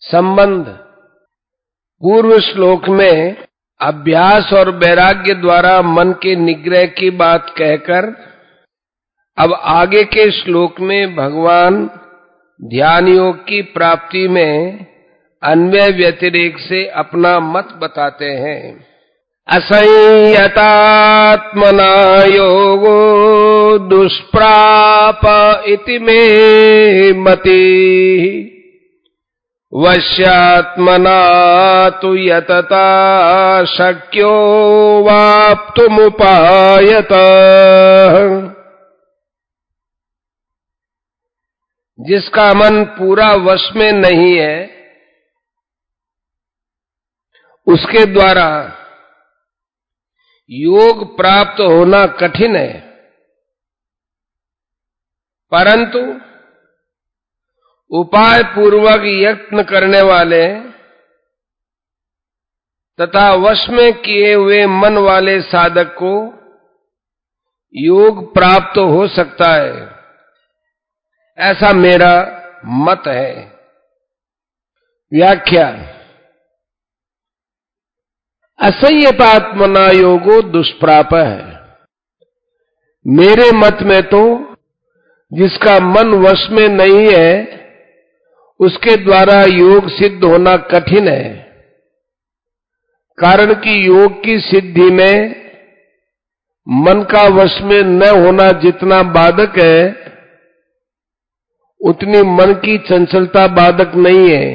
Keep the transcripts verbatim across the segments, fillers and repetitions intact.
संबंध पूर्व श्लोक में अभ्यास और वैराग्य द्वारा मन के निग्रह की बात कहकर अब आगे के श्लोक में भगवान ध्यान योग की प्राप्ति में अन्वय व्यतिरेक से अपना मत बताते हैं। असंयतात्मना योगो दुष्प्राप इति मे मति वश्यात्मना तु यतता शक्यो वाप्तुमुपायत। जिसका मन पूरा वश में नहीं है उसके द्वारा योग प्राप्त होना कठिन है, परंतु उपाय पूर्वक यत्न करने वाले तथा वश में किए हुए मन वाले साधक को योग प्राप्त हो सकता है, ऐसा मेरा मत है। व्याख्या। असंयतात्मना योगो दुष्प्राप है। मेरे मत में तो जिसका मन वश में नहीं है उसके द्वारा योग सिद्ध होना कठिन है, कारण कि योग की सिद्धि में मन का वश में न होना जितना बाधक है उतनी मन की चंचलता बाधक नहीं है।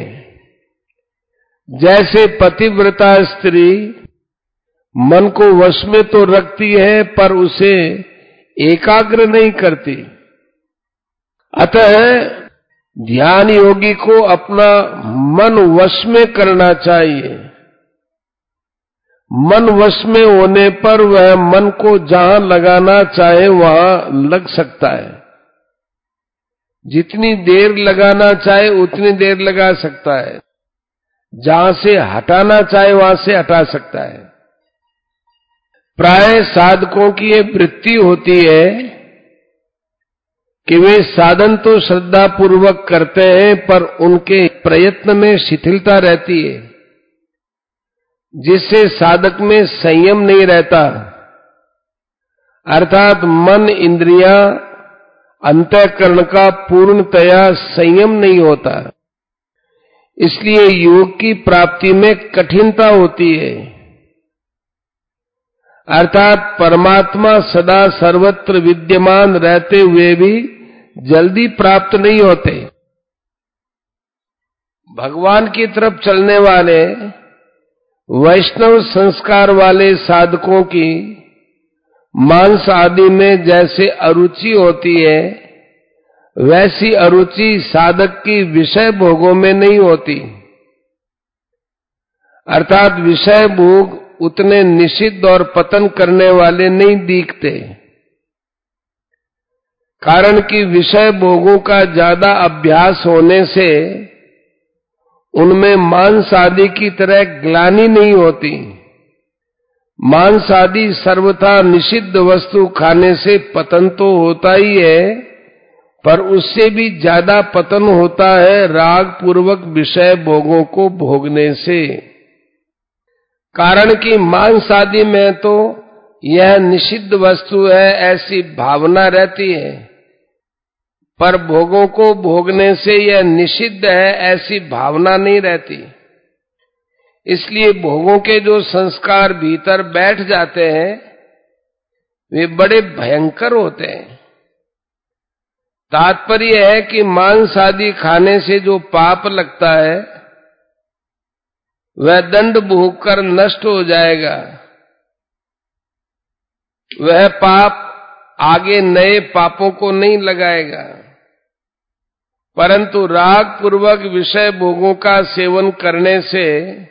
जैसे पतिव्रता स्त्री मन को वश में तो रखती है पर उसे एकाग्र नहीं करती। अतः ध्यान योगी को अपना मन वश में करना चाहिए। मन वश में होने पर वह मन को जहां लगाना चाहे वहां लग सकता है। जितनी देर लगाना चाहे उतनी देर लगा सकता है, जहां से हटाना चाहे वहां से हटा सकता है। प्राय साधकों की ये वृत्ति होती है कि वे साधन तो श्रद्धा पूर्वक करते हैं पर उनके प्रयत्न में शिथिलता रहती है, जिससे साधक में संयम नहीं रहता, अर्थात मन इंद्रियां अंतःकरण का पूर्णतया संयम नहीं होता। इसलिए योग की प्राप्ति में कठिनता होती है, अर्थात परमात्मा सदा सर्वत्र विद्यमान रहते हुए भी जल्दी प्राप्त नहीं होते। भगवान की तरफ चलने वाले वैष्णव संस्कार वाले साधकों की मांस आदि में जैसे अरुचि होती है वैसी अरुचि साधक की विषय भोगों में नहीं होती, अर्थात विषय भोग उतने निषिद्ध और पतन करने वाले नहीं दिखते, कारण कि विषय भोगों का ज्यादा अभ्यास होने से उनमें मांस आदि की तरह ग्लानि नहीं होती। मांस आदि सर्वथा निषिद्ध वस्तु खाने से पतन तो होता ही है, पर उससे भी ज्यादा पतन होता है राग पूर्वक विषय भोगों को भोगने से। कारण कि मांस आदि में तो यह निषिद्ध वस्तु है ऐसी भावना रहती है, पर भोगों को भोगने से यह निषिद्ध है ऐसी भावना नहीं रहती। इसलिए भोगों के जो संस्कार भीतर बैठ जाते हैं वे बड़े भयंकर होते हैं। तात्पर्य है कि मांस आदि खाने से जो पाप लगता है वह दंड भोगकर नष्ट हो जाएगा। वह पाप आगे नए पापों को नहीं लगाएगा, परंतु राग पूर्वक विषय भोगों का सेवन करने से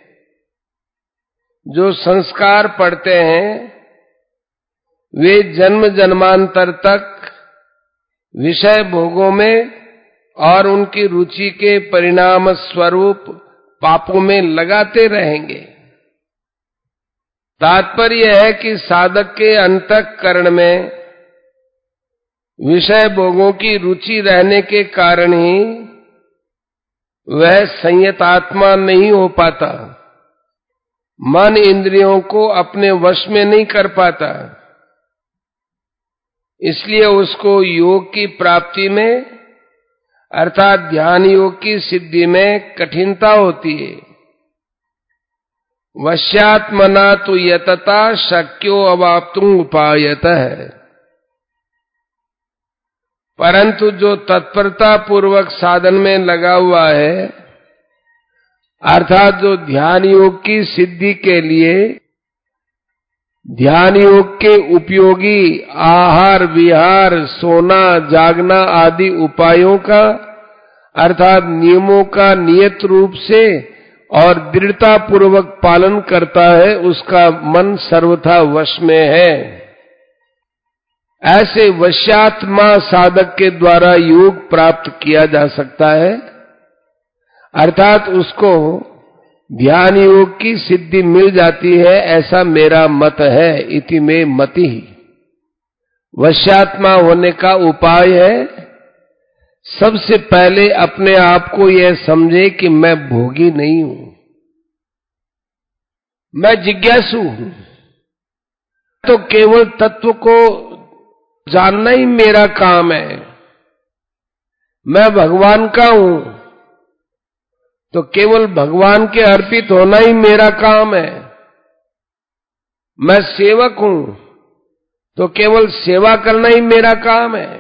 जो संस्कार पड़ते हैं वे जन्म जन्मांतर तक विषय भोगों में और उनकी रुचि के परिणाम स्वरूप पापों में लगाते रहेंगे। तात्पर्य है कि साधक के अंतःकरण में विषय भोगों की रुचि रहने के कारण ही वह संयतात्मा नहीं हो पाता, मन इंद्रियों को अपने वश में नहीं कर पाता। इसलिए उसको योग की प्राप्ति में अर्थात ध्यान योग की सिद्धि में कठिनता होती है। वश्यात्मना तु यतता शक्यो अवाप्तुम् उपायतः। परंतु जो तत्परता पूर्वक साधन में लगा हुआ है, अर्थात जो ध्यान योग की सिद्धि के लिए ध्यान योग के उपयोगी आहार विहार सोना जागना आदि उपायों का अर्थात नियमों का नियत रूप से और दृढ़ता पूर्वक पालन करता है, उसका मन सर्वथा वश में है। ऐसे वश्यात्मा साधक के द्वारा योग प्राप्त किया जा सकता है, अर्थात उसको ध्यान योग की सिद्धि मिल जाती है, ऐसा मेरा मत है। इति में मति। वश्यात्मा होने का उपाय है सबसे पहले अपने आप को यह समझे कि मैं भोगी नहीं हूं, मैं जिज्ञासु हूं। तो केवल तत्व को जानना ही मेरा काम है। मैं भगवान का हूं तो केवल भगवान के अर्पित होना ही मेरा काम है। मैं सेवक हूं तो केवल सेवा करना ही मेरा काम है।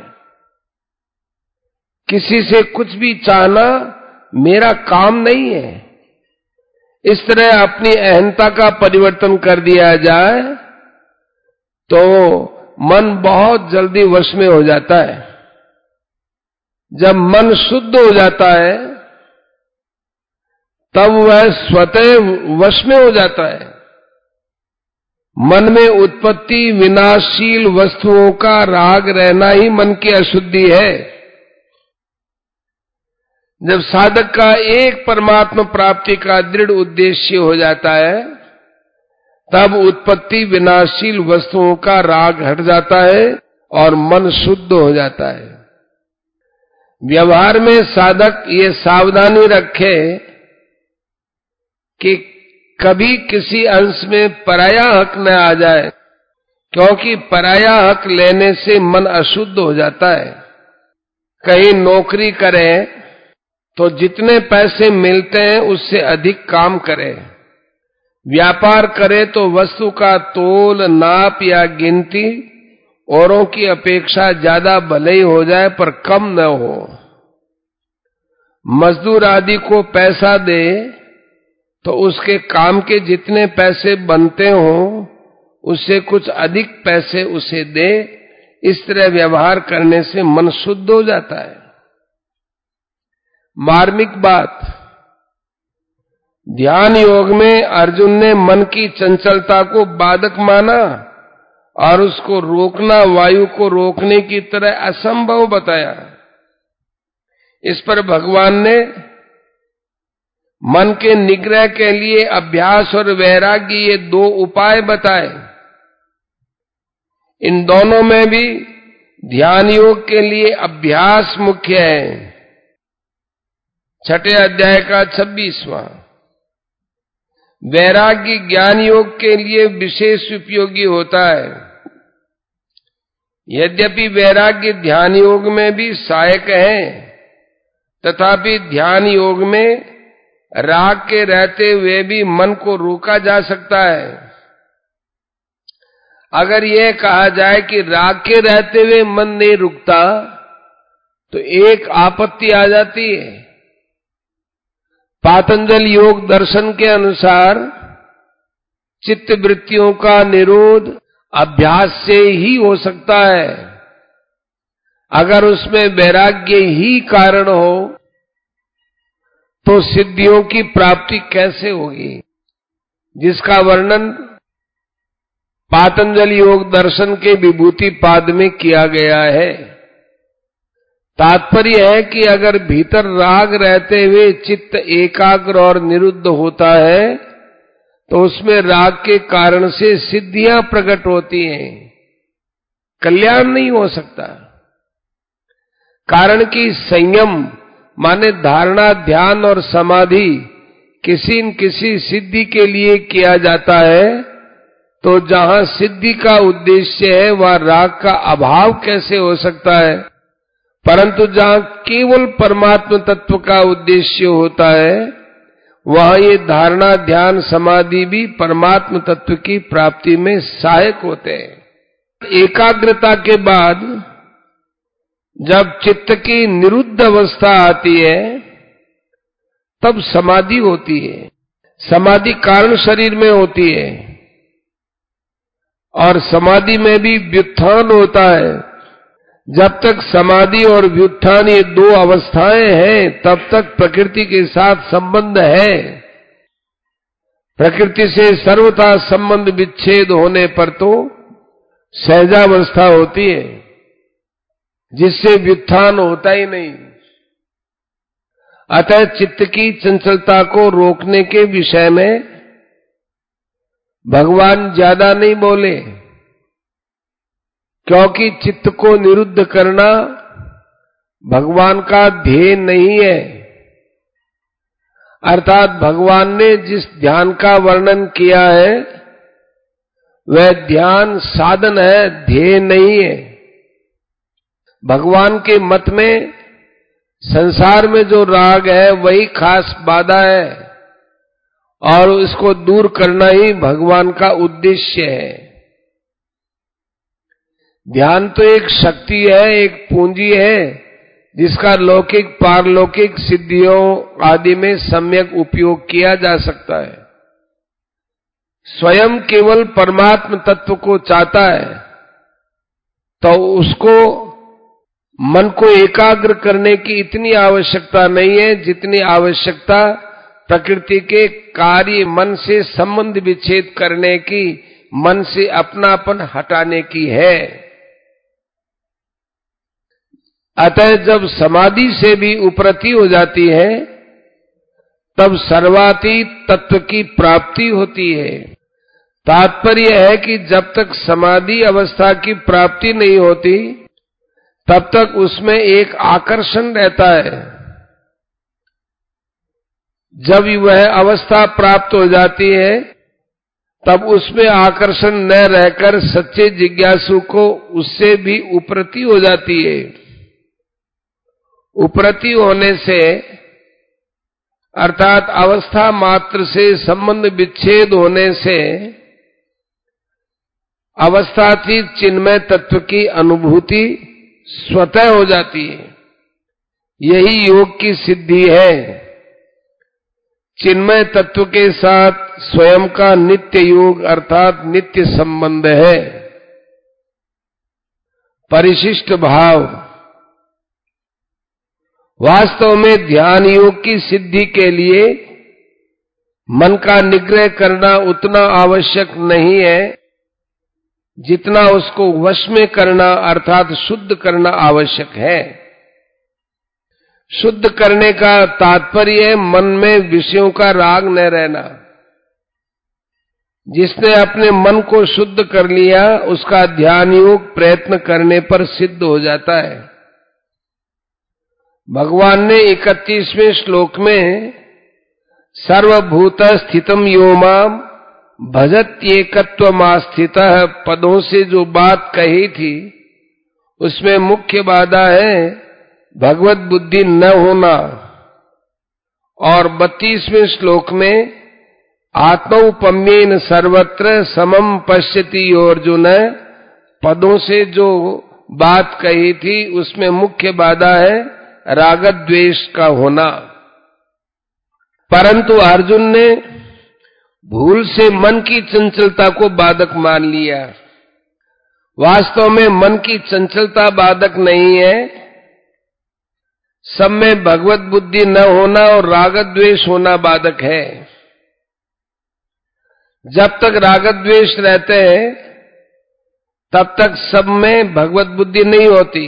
किसी से कुछ भी चाहना मेरा काम नहीं है। इस तरह अपनी अहंता का परिवर्तन कर दिया जाए तो मन बहुत जल्दी वश में हो जाता है। जब मन शुद्ध हो जाता है तब वह स्वतः वश में हो जाता है। मन में उत्पत्ति विनाशशील वस्तुओं का राग रहना ही मन की अशुद्धि है। जब साधक का एक परमात्मा प्राप्ति का दृढ़ उद्देश्य हो जाता है तब उत्पत्ति विनाशशील वस्तुओं का राग हट जाता है और मन शुद्ध हो जाता है। व्यवहार में साधक ये सावधानी रखे कि कभी किसी अंश में पराया हक न आ जाए, क्योंकि पराया हक लेने से मन अशुद्ध हो जाता है। कहीं नौकरी करें तो जितने पैसे मिलते हैं उससे अधिक काम करें। व्यापार करें तो वस्तु का तोल नाप या गिनती औरों की अपेक्षा ज्यादा भले ही हो जाए पर कम न हो। मजदूर आदि को पैसा दे तो उसके काम के जितने पैसे बनते हों उससे कुछ अधिक पैसे उसे दे। इस तरह व्यवहार करने से मन शुद्ध हो जाता है। मार्मिक बात, ध्यान योग में अर्जुन ने मन की चंचलता को बाधक माना और उसको रोकना वायु को रोकने की तरह असंभव बताया। इस पर भगवान ने मन के निग्रह के लिए अभ्यास और वैराग्य ये दो उपाय बताए। इन दोनों में भी ध्यान योग के लिए अभ्यास मुख्य है। छठे अध्याय का छब्बीसवां। वैराग्य ज्ञान योग के लिए विशेष उपयोगी होता है। यद्यपि वैराग्य ध्यान योग में भी सहायक है, तथापि ध्यान योग में राग के रहते हुए भी मन को रोका जा सकता है। अगर यह कहा जाए कि राग के रहते हुए मन नहीं रुकता तो एक आपत्ति आ जाती है। पातंजल योग दर्शन के अनुसार चित्त वृत्तियों का निरोध अभ्यास से ही हो सकता है। अगर उसमें वैराग्य ही कारण हो तो सिद्धियों की प्राप्ति कैसे होगी, जिसका वर्णन पातंजल योग दर्शन के विभूति पाद में किया गया है। तात्पर्य है कि अगर भीतर राग रहते हुए चित्त एकाग्र और निरुद्ध होता है तो उसमें राग के कारण से सिद्धियां प्रकट होती हैं, कल्याण नहीं हो सकता। कारण कि संयम माने धारणा, ध्यान और समाधि किसी न किसी सिद्धि के लिए किया जाता है, तो जहां सिद्धि का उद्देश्य है वहां राग का अभाव कैसे हो सकता है? परंतु जहां केवल परमात्म तत्व का उद्देश्य होता है, वहां ये धारणा, ध्यान, समाधि भी परमात्म तत्व की प्राप्ति में सहायक होते हैं। एकाग्रता के बाद जब चित्त की निरुद्ध अवस्था आती है, तब समाधि होती है। समाधि कारण शरीर में होती है और समाधि में भी व्युत्थान होता है। जब तक समाधि और व्युत्थान ये दो अवस्थाएं हैं, तब तक प्रकृति के साथ संबंध है। प्रकृति से सर्वथा संबंध विच्छेद होने पर तो सहजावस्था होती है, जिससे व्युत्थान होता ही नहीं। अतः चित्त की चंचलता को रोकने के विषय में भगवान ज्यादा नहीं बोले, क्योंकि चित्त को निरुद्ध करना भगवान का ध्येय नहीं है। अर्थात भगवान ने जिस ध्यान का वर्णन किया है वह ध्यान साधन है, ध्येय नहीं है। भगवान के मत में संसार में जो राग है वही खास बाधा है और इसको दूर करना ही भगवान का उद्देश्य है। ध्यान तो एक शक्ति है, एक पूंजी है, जिसका लौकिक पारलौकिक सिद्धियों आदि में सम्यक उपयोग किया जा सकता है। स्वयं केवल परमात्म तत्व को चाहता है तो उसको मन को एकाग्र करने की इतनी आवश्यकता नहीं है जितनी आवश्यकता प्रकृति के कार्य मन से संबंध विच्छेद करने की, मन से अपनापन हटाने की है। अतः जब समाधि से भी उपरति हो जाती है, तब सर्वातीत तत्व की प्राप्ति होती है। तात्पर्य है कि जब तक समाधि अवस्था की प्राप्ति नहीं होती, तब तक उसमें एक आकर्षण रहता है। जब वह अवस्था प्राप्त हो जाती है, तब उसमें आकर्षण न रहकर सच्चे जिज्ञासु को उससे भी उपरति हो जाती है। उपरति होने से अर्थात अवस्था मात्र से संबंध विच्छेद होने से अवस्थातीत चिन्मय तत्व की अनुभूति स्वतः हो जाती है। यही योग की सिद्धि है। चिन्मय तत्व के साथ स्वयं का नित्य योग अर्थात नित्य संबंध है। परिशिष्ट भाव। वास्तव में ध्यान योग की सिद्धि के लिए मन का निग्रह करना उतना आवश्यक नहीं है जितना उसको वश में करना अर्थात शुद्ध करना आवश्यक है। शुद्ध करने का तात्पर्य मन में विषयों का राग न रहना। जिसने अपने मन को शुद्ध कर लिया, उसका ध्यान योग प्रयत्न करने पर सिद्ध हो जाता है। भगवान ने इकतीसवें श्लोक में सर्वभूत स्थितम यो माम भजत्येकत्वमास्थितः पदों से जो बात कही थी, उसमें मुख्य बाधा है भगवत बुद्धि न होना। और बत्तीसवें श्लोक में आत्मौपम्येन सर्वत्र समम पश्यति अर्जुन पदों से जो बात कही थी, उसमें मुख्य बाधा है राग द्वेष का होना। परंतु अर्जुन ने भूल से मन की चंचलता को बाधक मान लिया। वास्तव में मन की चंचलता बाधक नहीं है, सब में भगवत बुद्धि न होना और राग द्वेष होना बाधक है। जब तक राग द्वेष रहते हैं, तब तक सब में भगवत बुद्धि नहीं होती,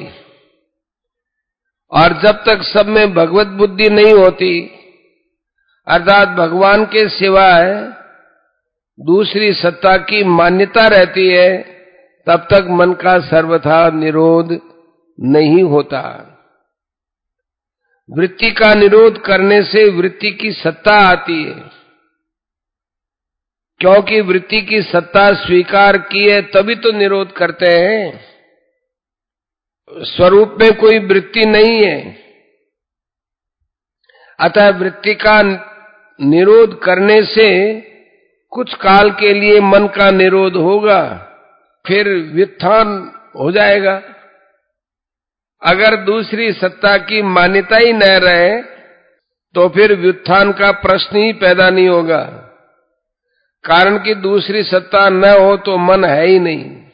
और जब तक सब में भगवत बुद्धि नहीं होती अर्थात भगवान के सिवाय दूसरी सत्ता की मान्यता रहती है, तब तक मन का सर्वथा निरोध नहीं होता। वृत्ति का निरोध करने से वृत्ति की सत्ता आती है, क्योंकि वृत्ति की सत्ता स्वीकार की है तभी तो निरोध करते हैं। स्वरूप में कोई वृत्ति नहीं है, अतः वृत्ति का निरोध करने से कुछ काल के लिए मन का निरोध होगा, फिर व्युत्थान हो जाएगा। अगर दूसरी सत्ता की मान्यता ही न रहे तो फिर व्युत्थान का प्रश्न ही पैदा नहीं होगा, कारण कि दूसरी सत्ता न हो तो मन है ही नहीं।